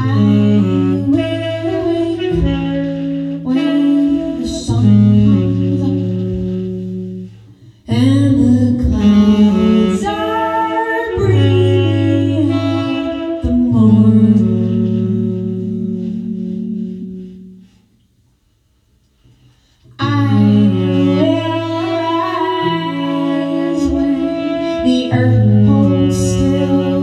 will wake when the sun comes up and the clouds are breathing out the morning. I will rise when the earth holds still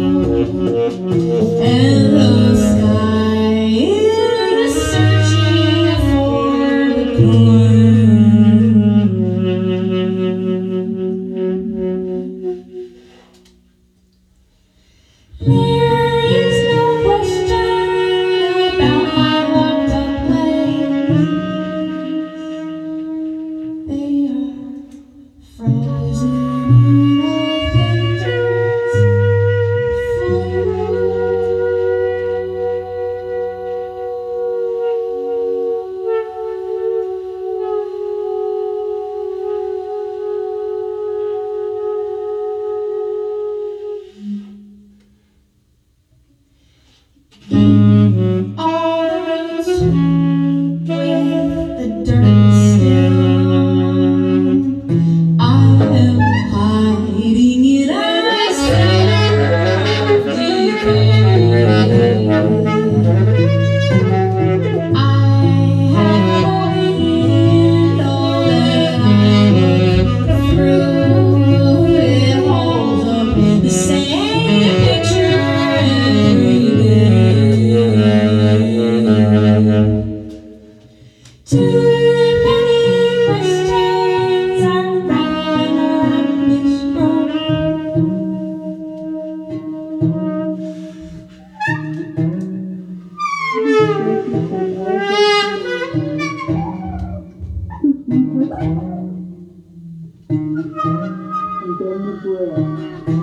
and the sky is searching for the corn. There is no question about my locked up legs. They are frozen in a winter's floor. All the roads with the dirt still, I am hiding in a cellar of decay. I have a window that I look through. It holds up the same picture every day. Too many questions are running around this road. And then the breath.